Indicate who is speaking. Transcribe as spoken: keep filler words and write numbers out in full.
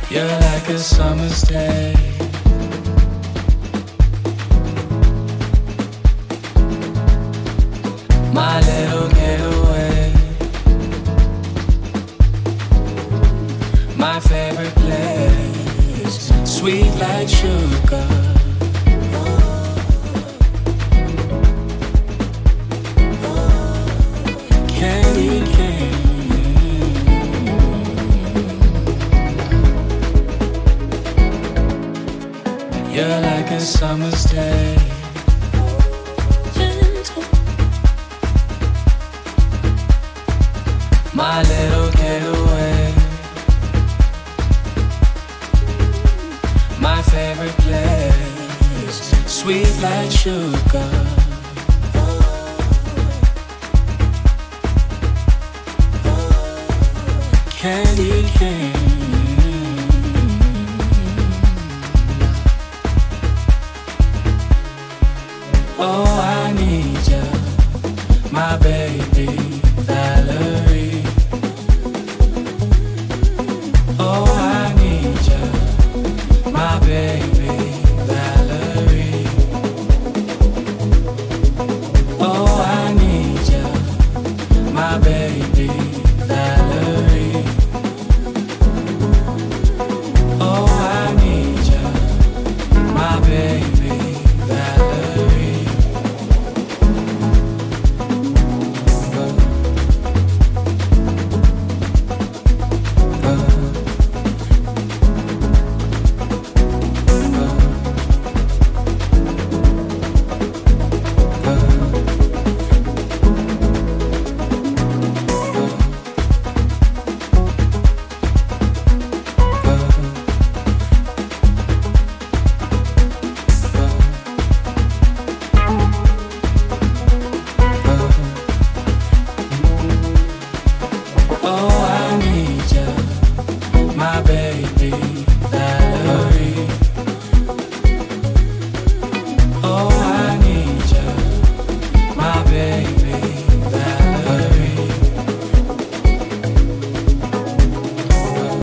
Speaker 1: You're like a summer's day. My little getaway. My favorite place. Sweet like sugar. Candy cane. You're like a summer's day. Gentle. My little getaway. My favorite place. Sweet like sugar. Candy cane.